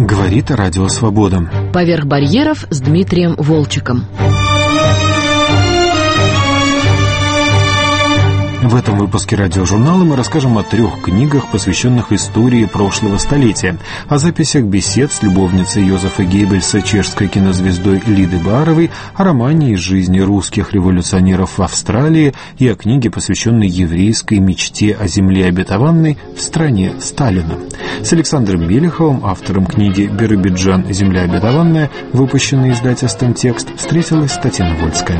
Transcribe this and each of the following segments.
Говорит Радио Свобода. «Поверх барьеров» с Дмитрием Волчеком. В этом выпуске радиожурнала мы расскажем о 3 книгах, посвященных истории прошлого столетия, о записях бесед с любовницей Йозефа Геббельса, чешской кинозвездой Лиды Бааровой, о романе из жизни русских революционеров в Австралии и о книге, посвященной еврейской мечте о земле обетованной в стране Сталина. С Александром Мелеховым, автором книги «Биробиджан. Земля обетованная», выпущенной издательством «Текст», встретилась Татьяна Вольская.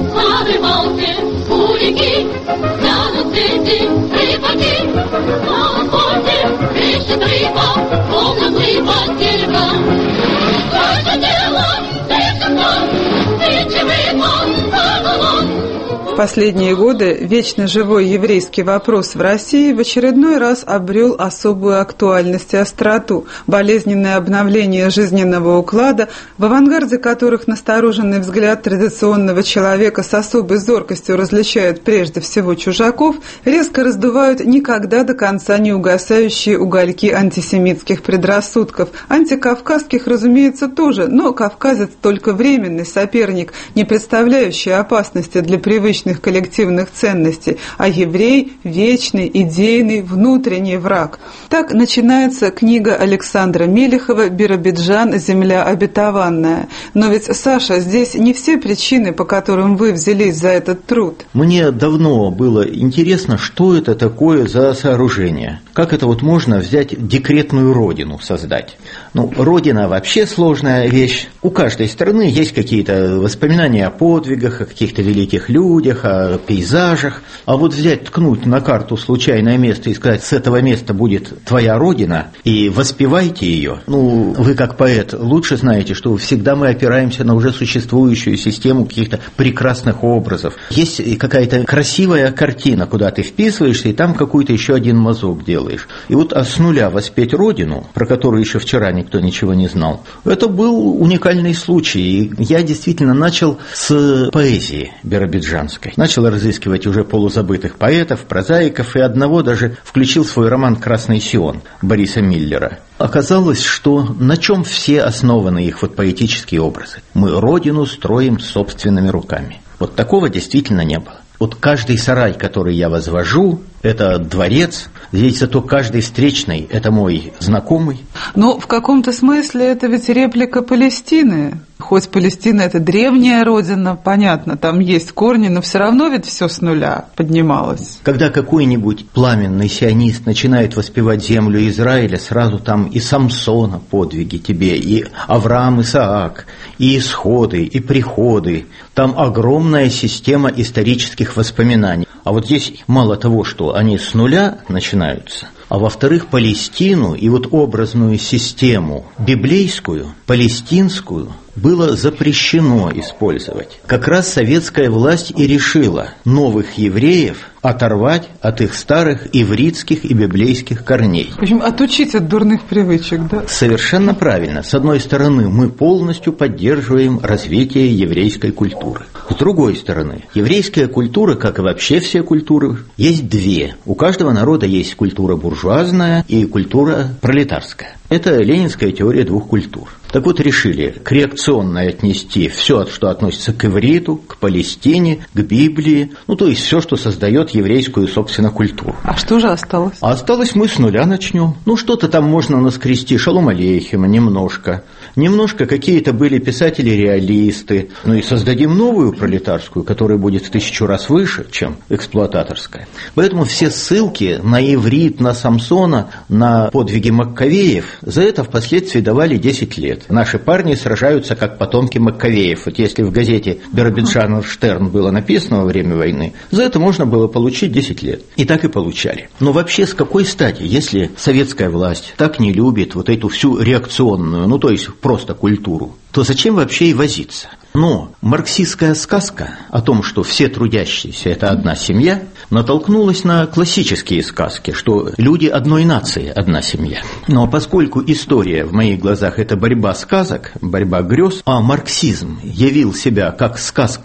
В последние годы вечно живой еврейский вопрос в России в очередной раз обрел особую актуальность и остроту. Болезненное обновление жизненного уклада, в авангарде которых настороженный взгляд традиционного человека с особой зоркостью различает прежде всего чужаков, резко раздувают никогда до конца не угасающие угольки антисемитских предрассудков. Антикавказских, разумеется, тоже, но кавказец только временный соперник, не представляющий опасности для привычных коллективных ценностей, а еврей – вечный, идейный, внутренний враг. Так начинается книга Александра Мелехова «Биробиджан. Земля обетованная». Но ведь, Саша, здесь не все причины, по которым вы взялись за этот труд. Мне давно было интересно, что это такое за сооружение. Как это вот можно взять декретную родину создать? Родина вообще сложная вещь. У каждой страны есть какие-то воспоминания о подвигах, о каких-то великих людях, о пейзажах. А вот взять, ткнуть на карту случайное место и сказать, с этого места будет твоя родина, и воспевайте ее. Вы как поэт лучше знаете, что всегда мы опираемся на уже существующую систему каких-то прекрасных образов. Есть какая-то красивая картина, куда ты вписываешься, и там какой-то еще один мазок делаешь. И вот с нуля воспеть родину, про которую еще вчера никто ничего не знал, это был уникальный случай. И я действительно начал с поэзии биробиджанской. Начал разыскивать уже полузабытых поэтов, прозаиков, и одного даже включил в свой роман «Красный Сион» Бориса Миллера. Оказалось, что на чем все основаны их поэтические образы. Мы родину строим собственными руками. Вот такого действительно не было. Вот каждый сарай, который я возвожу, это дворец, здесь зато каждый встречный – это мой знакомый. Но в каком-то смысле это ведь реплика Палестины. Хоть Палестина – это древняя родина, понятно, там есть корни, но все равно ведь все с нуля поднималось. Когда какой-нибудь пламенный сионист начинает воспевать землю Израиля, сразу там и Самсона подвиги тебе, и Авраам, Исаак, и исходы, и приходы. Там огромная система исторических воспоминаний. А вот здесь мало того, что они с нуля начинаются, а во-вторых, Палестину и образную систему библейскую, палестинскую, было запрещено использовать. Как раз советская власть и решила новых евреев оторвать от их старых ивритских и библейских корней. В общем, отучить от дурных привычек, да? Совершенно правильно. С одной стороны, мы полностью поддерживаем развитие еврейской культуры. С другой стороны, еврейская культура, как и вообще все культуры, есть две. У каждого народа есть культура буржуазная и культура пролетарская. Это ленинская теория двух культур. Так вот, решили коррекционно отнести все, что относится к ивриту, к Палестине, к Библии, то есть все, что создает еврейскую, собственно, культуру. А что же осталось? А осталось мы с нуля начнем. Что-то там можно наскрести, Шалом алейхима, немножко. Немножко какие-то были писатели-реалисты. И создадим новую пролетарскую, которая будет в 1000 раз выше, чем эксплуататорская. Поэтому все ссылки на иврит, на Самсона, на подвиги Маккавеев, за это впоследствии давали 10 лет. Наши парни сражаются как потомки Маккавеев. Вот если в газете «Биробиджан Штерн» было написано во время войны, за это можно было получить 10 лет. И так и получали. Но вообще с какой стати, если советская власть так не любит эту всю реакционную, то есть просто культуру, то зачем вообще и возиться? Но марксистская сказка о том, что все трудящиеся – это одна семья, натолкнулась на классические сказки, что люди одной нации – одна семья. Но поскольку история в моих глазах – это борьба сказок, борьба грез, а марксизм явил себя как сказка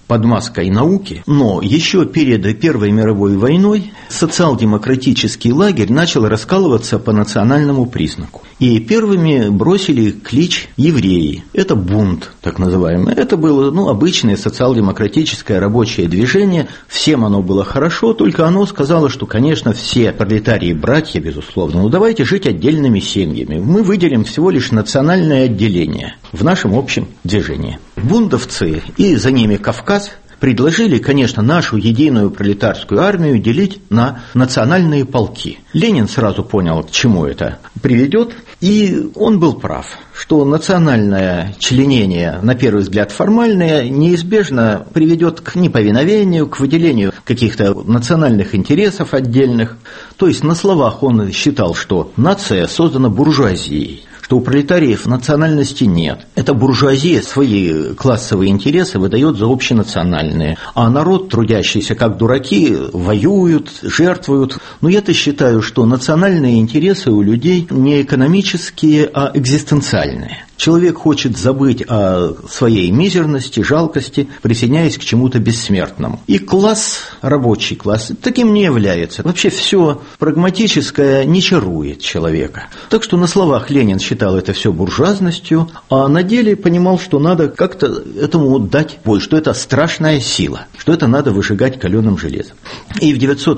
под маской науки, но еще перед Первой мировой войной социал-демократический лагерь начал раскалываться по национальному признаку. И первыми бросили клич евреи. Это бунт, так называемый. Это было обычное социал-демократическое рабочее движение. Всем оно было хорошо, только оно сказало, что, конечно, все пролетарии братья, безусловно, но давайте жить отдельными семьями. Мы выделим всего лишь национальное отделение в нашем общем движении. Бундовцы и за ними Кавказ предложили, конечно, нашу единую пролетарскую армию делить на национальные полки. Ленин сразу понял, к чему это приведет, и он был прав, что национальное членение, на первый взгляд формальное, неизбежно приведет к неповиновению, к выделению каких-то национальных интересов отдельных. То есть на словах он считал, что нация создана буржуазией, что у пролетариев национальности нет. Эта буржуазия свои классовые интересы выдает за общенациональные, а народ, трудящийся как дураки, воюют, жертвуют. Но я-то считаю, что национальные интересы у людей не экономические, а экзистенциальные. Человек хочет забыть о своей мизерности, жалкости, присоединяясь к чему-то бессмертному. И класс, рабочий класс, таким не является. Вообще все прагматическое не чарует человека. Так что на словах Ленин считал это все буржуазностью, а на деле понимал, что надо как-то этому дать бой, что это страшная сила, что это надо выжигать каленым железом. И в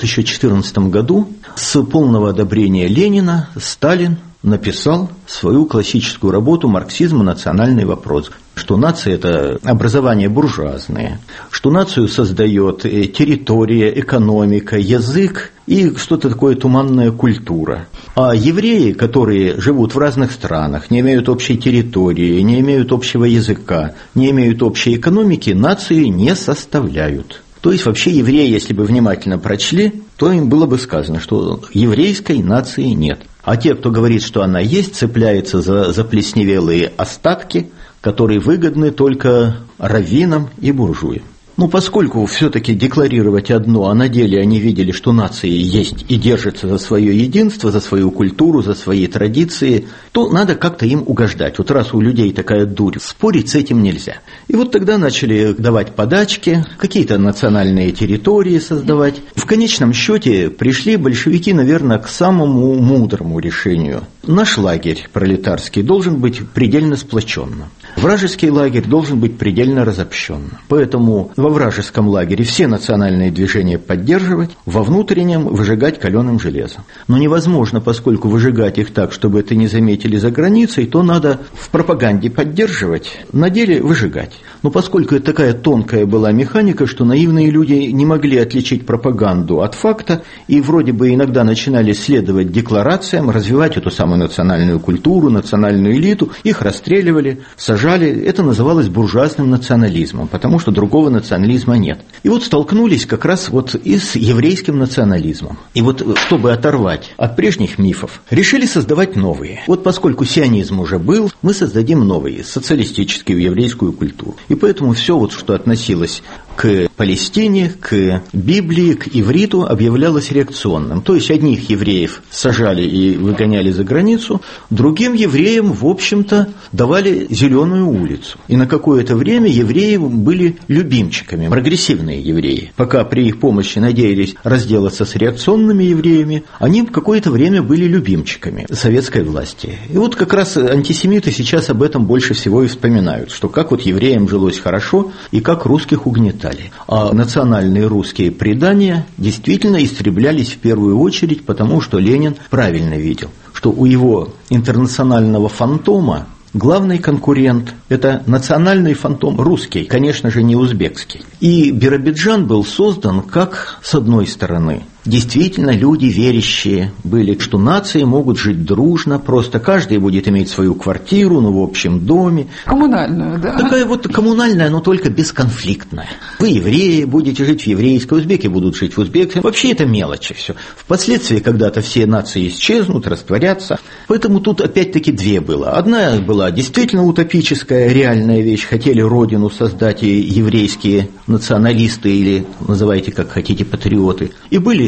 1914 году с полного одобрения Ленина Сталин написал свою классическую работу «Марксизм и национальный вопрос», что нация – это образование буржуазное, что нацию создает территория, экономика, язык и что-то такое туманная культура. А евреи, которые живут в разных странах, не имеют общей территории, не имеют общего языка, не имеют общей экономики, нации не составляют. То есть вообще евреи, если бы внимательно прочли, то им было бы сказано, что еврейской нации нет. А те, кто говорит, что она есть, цепляются за заплесневелые остатки, которые выгодны только раввинам и буржуям. Поскольку все-таки декларировать одно, а на деле они видели, что нации есть и держатся за свое единство, за свою культуру, за свои традиции, то надо как-то им угождать. Вот раз у людей такая дурь, спорить с этим нельзя. И вот тогда начали давать подачки, какие-то национальные территории создавать. В конечном счете пришли большевики, наверное, к самому мудрому решению. Наш лагерь пролетарский должен быть предельно сплоченным. Вражеский лагерь должен быть предельно разобщенным. Поэтому во вражеском лагере все национальные движения поддерживать, во внутреннем выжигать каленым железом. Но невозможно, поскольку выжигать их так, чтобы это не заметили за границей, то надо в пропаганде поддерживать, на деле выжигать. Но поскольку это такая тонкая была механика, что наивные люди не могли отличить пропаганду от факта, и вроде бы иногда начинали следовать декларациям, развивать эту самую национальную культуру, национальную элиту, их расстреливали, сажали. Это называлось буржуазным национализмом, потому что другого национализма нет. И вот столкнулись как раз и с еврейским национализмом. И чтобы оторвать от прежних мифов, решили создавать новые. Поскольку сионизм уже был, мы создадим новые, социалистическую еврейскую культуру. И поэтому все, что относилось к Палестине, к Библии, к ивриту, объявлялось реакционным. То есть одних евреев сажали и выгоняли за границу, другим евреям, в общем-то, давали зеленую улицу. И на какое-то время евреи были любимчиками, прогрессивные евреи. Пока при их помощи надеялись разделаться с реакционными евреями, они какое-то время были любимчиками советской власти. И как раз антисемиты сейчас об этом больше всего и вспоминают, что как евреям жилось хорошо и как русских угнетали. А национальные русские предания действительно истреблялись в первую очередь, потому что Ленин правильно видел, что у его интернационального фантома главный конкурент – это национальный фантом русский, конечно же, не узбекский. И Биробиджан был создан как, с одной стороны, действительно люди верящие были, что нации могут жить дружно, просто каждый будет иметь свою квартиру, в общем доме. Коммунальную, да. Такая коммунальная, но только бесконфликтная. Вы, евреи, будете жить в еврейской, узбеки будут жить в узбекской. Вообще это мелочи все. Впоследствии когда-то все нации исчезнут, растворятся. Поэтому тут опять-таки две было. Одна была действительно утопическая, реальная вещь. Хотели родину создать и еврейские националисты, или называйте как хотите, патриоты. И были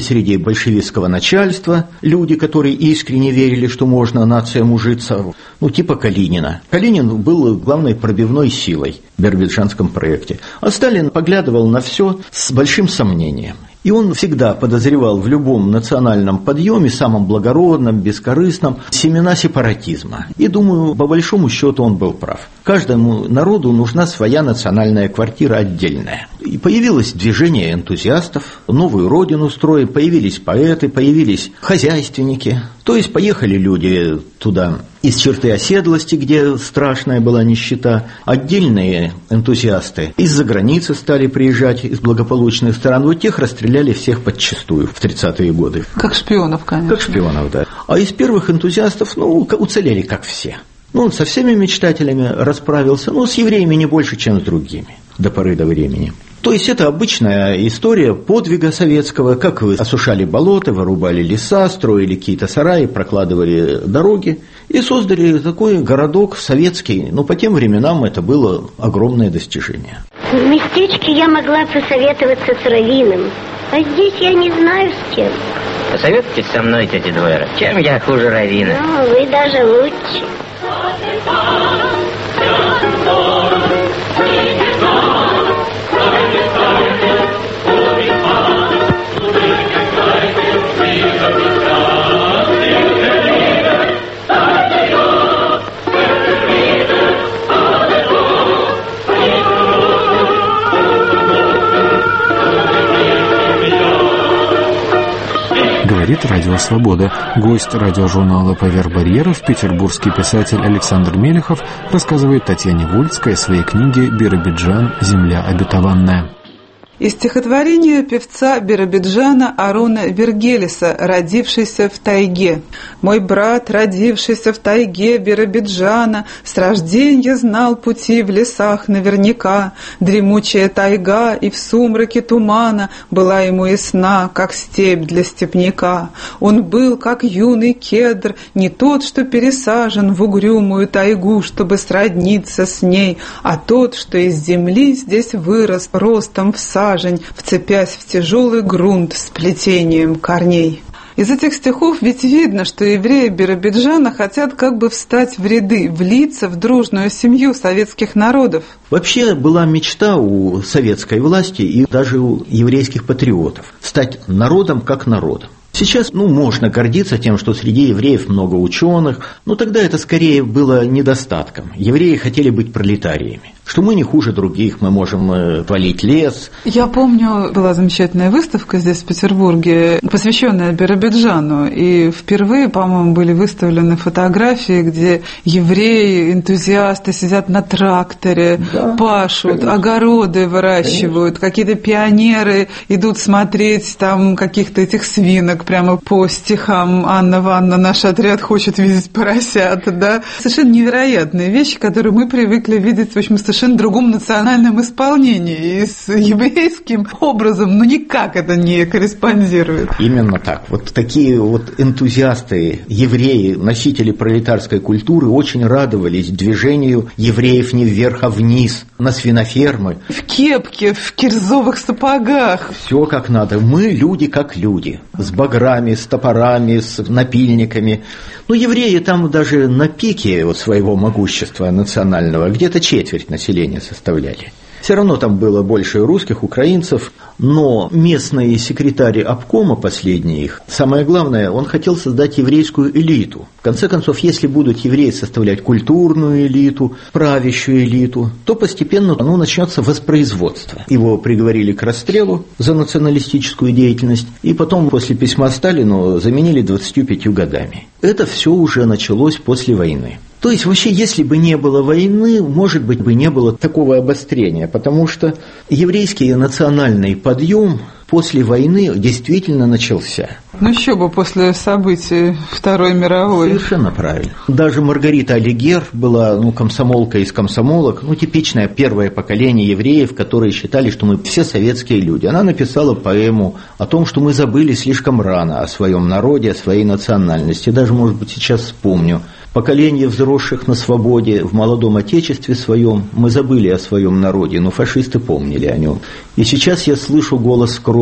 среди большевистского начальства люди, которые искренне верили, что можно нациям ужиться, типа Калинина. Калинин был главной пробивной силой в биробиджанском проекте. А Сталин поглядывал на все с большим сомнением. И он всегда подозревал в любом национальном подъеме, самом благородном, бескорыстном, семена сепаратизма. И, думаю, по большому счету он был прав. Каждому народу нужна своя национальная квартира отдельная. И появилось движение энтузиастов, новую родину строили, появились поэты, появились хозяйственники. То есть поехали люди туда из черты оседлости, где страшная была нищета. Отдельные энтузиасты из-за границы стали приезжать, из благополучных стран. Вот тех расстреляли всех подчистую в 30-е годы. Как шпионов, конечно. Как шпионов, да. А из первых энтузиастов, уцелели как все. Он со всеми мечтателями расправился, с евреями не больше, чем с другими, до поры до времени. То есть это обычная история подвига советского, как вы осушали болота, вырубали леса, строили какие-то сараи, прокладывали дороги и создали такой городок советский. По тем временам это было огромное достижение. В местечке я могла посоветоваться с раввином, а здесь я не знаю с кем. Посоветуйтесь со мной, тетя Двойра. Чем я хуже раввина? Вы даже лучше. Говорит Радио Свобода. Гость радиожурнала «Поверх барьеров», петербургский писатель Александр Мелехов, рассказывает Татьяне Вольской о своей книге «Биробиджан. Земля обетованная». Из стихотворения певца Биробиджана Арона Вергелиса, родившийся в тайге. «Мой брат, родившийся в тайге Биробиджана, с рождения знал пути в лесах наверняка. Дремучая тайга и в сумраке тумана была ему ясна, как степь для степняка. Он был, как юный кедр, не тот, что пересажен в угрюмую тайгу, чтобы сродниться с ней, а тот, что из земли здесь вырос ростом в сажень, вцепясь в тяжелый грунт с плетением корней». Из этих стихов ведь видно, что евреи Биробиджана хотят как бы встать в ряды, влиться в дружную семью советских народов. Вообще была мечта у советской власти и даже у еврейских патриотов стать народом как народом. Сейчас, можно гордиться тем, что среди евреев много ученых, но тогда это скорее было недостатком. Евреи хотели быть пролетариями, что мы не хуже других, мы можем палить лес. Я помню, была замечательная выставка здесь, в Петербурге, посвященная Биробиджану, и впервые, по-моему, были выставлены фотографии, где евреи, энтузиасты сидят на тракторе, пашут, конечно, огороды выращивают, конечно, какие-то пионеры идут смотреть там каких-то этих свинок, прямо по стихам «Анна Ванна, наш отряд хочет видеть поросят», да. Совершенно невероятные вещи, которые мы привыкли видеть, в общем, в совершенно другом национальном исполнении. И с еврейским образом, никак это не корреспондирует. Именно так. Вот такие вот энтузиасты, евреи, носители пролетарской культуры очень радовались движению евреев не вверх, а вниз, на свинофермы. В кепке, в кирзовых сапогах. Все как надо. Мы люди как люди. С баграми, с топорами, с напильниками. Евреи там даже на пике своего могущества национального где-то четверть населения составляли. Все равно там было больше русских, украинцев, но местный секретарь обкома, последний их, самое главное, он хотел создать еврейскую элиту. В конце концов, если будут евреи составлять культурную элиту, правящую элиту, то постепенно начнется воспроизводство. Его приговорили к расстрелу за националистическую деятельность, и потом после письма Сталину заменили 25 годами. Это все уже началось после войны. То есть, вообще, если бы не было войны, может быть, бы не было такого обострения, потому что еврейский национальный подъем после войны действительно начался. Еще бы после событий Второй мировой. Совершенно правильно. Даже Маргарита Алигер была комсомолка из комсомолок, типичное первое поколение евреев, которые считали, что мы все советские люди. Она написала поэму о том, что мы забыли слишком рано о своем народе, о своей национальности. Даже, может быть, сейчас вспомню. Поколение взросших на свободе в молодом отечестве своем, мы забыли о своем народе, но фашисты помнили о нем. И сейчас я слышу голос крови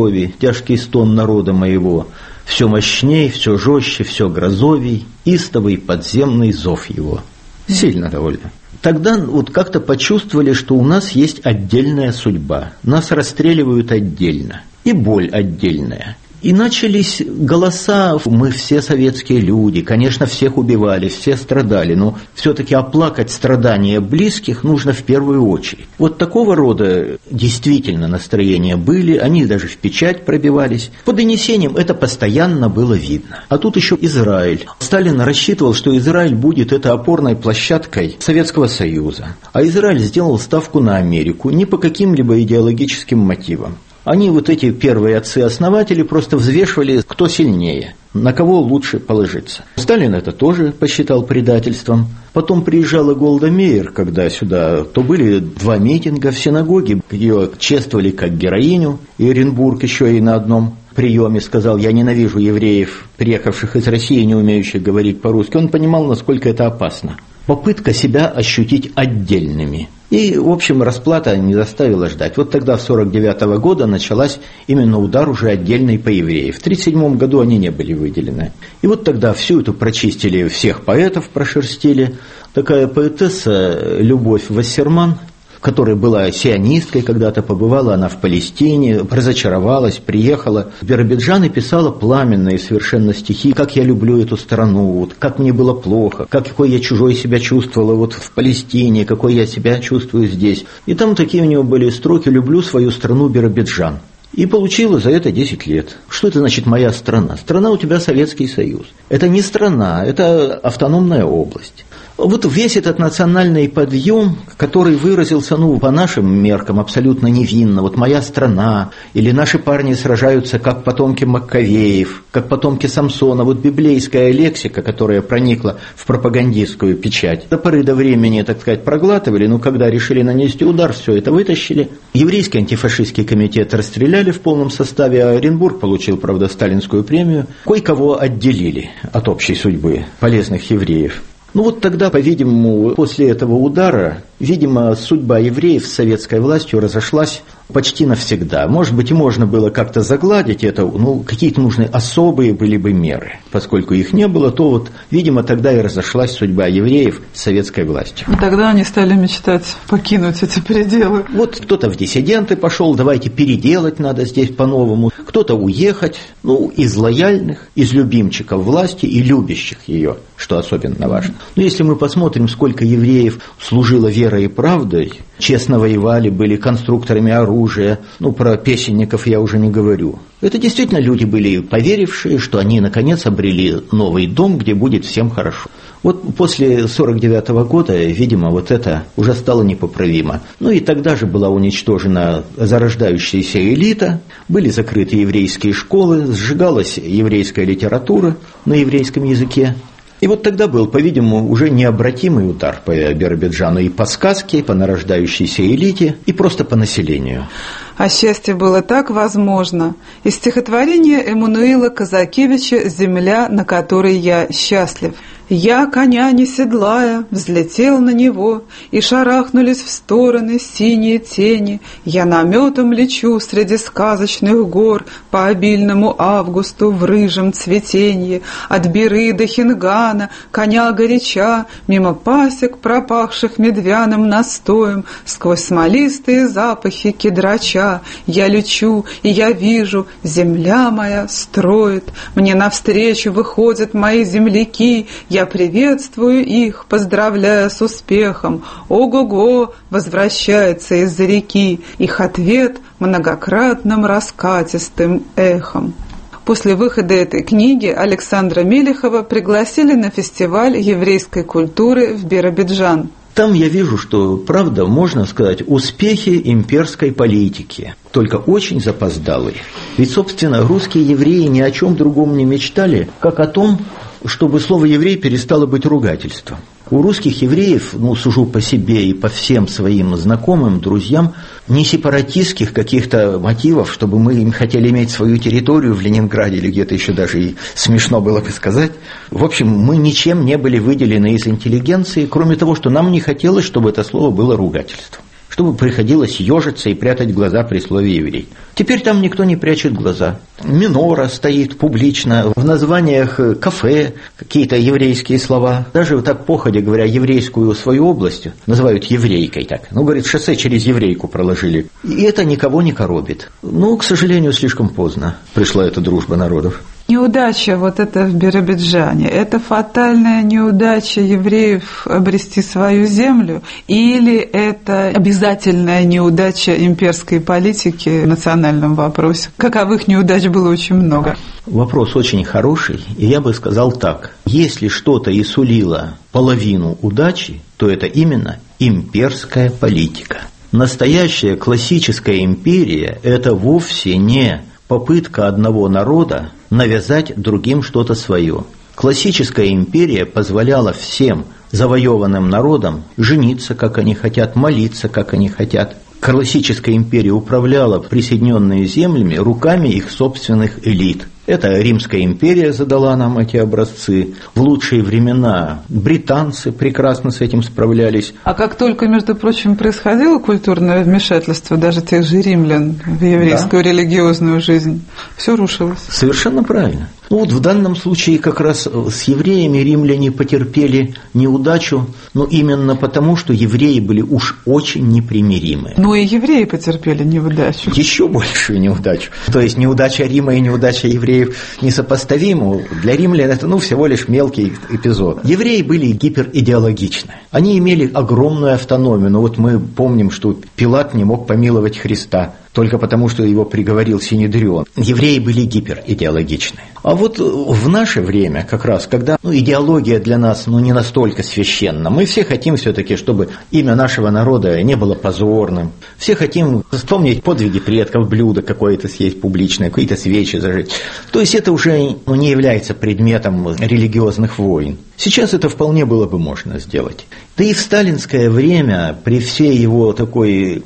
крови, тяжкий стон народа моего, все мощней, все жестче, все грозовей, истовый подземный зов его. Сильно довольно. Тогда вот как-то почувствовали, что у нас есть отдельная судьба, нас расстреливают отдельно, и боль отдельная. И начались голоса, мы все советские люди, конечно, всех убивали, все страдали, но все-таки оплакать страдания близких нужно в первую очередь. Вот такого рода действительно настроения были, они даже в печать пробивались. По донесениям это постоянно было видно. А тут еще Израиль. Сталин рассчитывал, что Израиль будет этой опорной площадкой Советского Союза. А Израиль сделал ставку на Америку не по каким-либо идеологическим мотивам. Они, вот эти первые отцы-основатели, просто взвешивали, кто сильнее, на кого лучше положиться. Сталин это тоже посчитал предательством. Потом приезжала Голда Меир, когда сюда, то были 2 митинга в синагоге, ее чествовали как героиню, и Оренбург еще и на одном приеме сказал: «Я ненавижу евреев, приехавших из России, не умеющих говорить по-русски». Он понимал, насколько это опасно. Попытка себя ощутить отдельными. И, в общем, расплата не заставила ждать. Вот тогда, в 1949 года, началась именно удар уже отдельный по евреям. В 1937 году они не были выделены. И вот тогда всю эту прочистили, всех поэтов прошерстили. Такая поэтесса Любовь Вассерман, которая была сионисткой, когда-то побывала она в Палестине, разочаровалась, приехала в Биробиджан и писала пламенные совершенно стихи, как я люблю эту страну, вот, как мне было плохо, какой я чужой себя чувствовала вот в Палестине, какой я себя чувствую здесь. И там такие у нее были строки: «Люблю свою страну Биробиджан». И получила за это 10 лет. Что это значит «моя страна»? Страна у тебя Советский Союз. Это не страна, это автономная область. Вот весь этот национальный подъем, который выразился, по нашим меркам, абсолютно невинно. Вот «моя страна», или «наши парни сражаются, как потомки Маккавеев», как потомки Самсона. Вот библейская лексика, которая проникла в пропагандистскую печать. До поры до времени, так сказать, проглатывали, но когда решили нанести удар, все это вытащили. Еврейский антифашистский комитет расстреляли в полном составе, а Оренбург получил, правда, сталинскую премию. Кое-кого отделили от общей судьбы полезных евреев. Вот тогда, по-видимому, после этого удара, видимо, судьба евреев с советской властью разошлась почти навсегда. Может быть, и можно было как-то загладить это, какие-то нужны особые были бы меры. Поскольку их не было, то вот, видимо, тогда и разошлась судьба евреев с советской властью. И тогда они стали мечтать покинуть эти пределы. Вот кто-то в диссиденты пошел, давайте переделать надо здесь по-новому. Кто-то уехать, из лояльных, из любимчиков власти и любящих ее, что особенно важно. Но если мы посмотрим, сколько евреев служило верой и правдой, честно воевали, были конструкторами оружия, про песенников я уже не говорю. Это действительно люди были поверившие, что они наконец обрели новый дом, где будет всем хорошо. Вот после 1949 года, видимо, вот это уже стало непоправимо. И тогда же была уничтожена зарождающаяся элита, были закрыты еврейские школы, сжигалась еврейская литература на еврейском языке. И вот тогда был, по-видимому, уже необратимый удар по Биробиджану и по сказке, и по нарождающейся элите, и просто по населению. А счастье было так возможно. Из стихотворения Эммануила Казакевича «Земля, на которой я счастлив». Я, коня не седлая, взлетел на него, и шарахнулись в стороны синие тени. Я наметом лечу среди сказочных гор по обильному августу в рыжем цветенье. От Биры до Хингана, коня горяча, мимо пасек, пропахших медвяным настоем, сквозь смолистые запахи кедрача. Я лечу, и я вижу, земля моя строит. Мне навстречу выходят мои земляки. Я приветствую их, поздравляя с успехом. Ого-го, возвращается из-за реки. Их ответ многократным раскатистым эхом. После выхода этой книги Александра Мелехова пригласили на фестиваль еврейской культуры в Биробиджан. Там я вижу, что, правда, можно сказать, успехи имперской политики, только очень запоздалые. Ведь, собственно, русские евреи ни о чем другом не мечтали, как о том, чтобы слово «еврей» перестало быть ругательством. У русских евреев, сужу по себе и по всем своим знакомым, друзьям, не сепаратистских каких-то мотивов, чтобы мы им хотели иметь свою территорию в Ленинграде или где-то еще даже и смешно было бы сказать. В общем, мы ничем не были выделены из интеллигенции, кроме того, что нам не хотелось, чтобы это слово было ругательством. чтобы приходилось ежиться и прятать глаза при слове «еврей». Теперь там никто не прячет глаза. Минора стоит публично, в названиях кафе какие-то еврейские слова. Даже вот так походя говоря, еврейскую свою область называют еврейкой. Так. Ну, говорит, шоссе через еврейку проложили. И это никого не коробит. Но, к сожалению, слишком поздно пришла эта дружба народов. Неудача вот это в Биробиджане, это фатальная неудача евреев обрести свою землю, или это обязательная неудача имперской политики в национальном вопросе? Каковых неудач было очень много. Вопрос очень хороший, и я бы сказал так. Если что-то и сулило половину удачи, то это именно имперская политика. Настоящая классическая империя – это вовсе не попытка одного народа навязать другим что-то свое. Классическая империя позволяла всем завоеванным народам жениться, как они хотят, молиться, как они хотят. Классическая империя управляла присоединенными землями руками их собственных элит. Это Римская империя задала нам эти образцы. В лучшие времена британцы прекрасно с этим справлялись. А как только, между прочим, происходило культурное вмешательство даже тех же римлян в еврейскую религиозную жизнь, все рушилось. Совершенно правильно. Ну вот в данном случае как раз с евреями римляне потерпели неудачу, но именно потому, что евреи были уж очень непримиримы. Но и евреи потерпели неудачу. Еще большую неудачу. То есть неудача Рима и неудача евреев несопоставимы. Для римлян это всего лишь мелкий эпизод. Евреи были гиперидеологичны. Они имели огромную автономию. Но вот мы помним, что Пилат не мог помиловать Христа только потому, что его приговорил Синедрион. Евреи были гиперидеологичны. А вот в наше время, как раз, когда идеология для нас не настолько священна, мы все хотим все-таки, чтобы имя нашего народа не было позорным. Все хотим вспомнить подвиги предков, блюдо какое-то съесть публичное, какие-то свечи зажечь. То есть это уже не является предметом религиозных войн. Сейчас это вполне было бы можно сделать. Да и в сталинское время, при всей его такой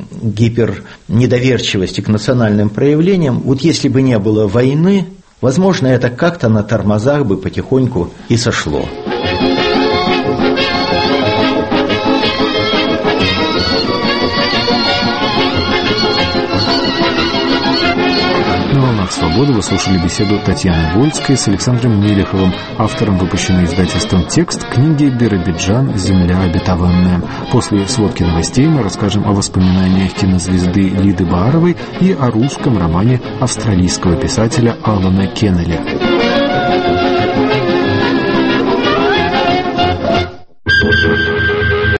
гипернедоверчивости к национальным проявлениям, вот если бы не было войны, возможно, это как-то на тормозах бы потихоньку и сошло. На «Волнах свободы» вы слушали беседу Татьяны Вольской с Александром Мелеховым, автором выпущенной издательством «Текст» книги «Биробиджан. Земля обетованная». После сводки новостей мы расскажем о воспоминаниях кинозвезды Лиды Бааровой и о русском романе австралийского писателя Алана Кеннелли.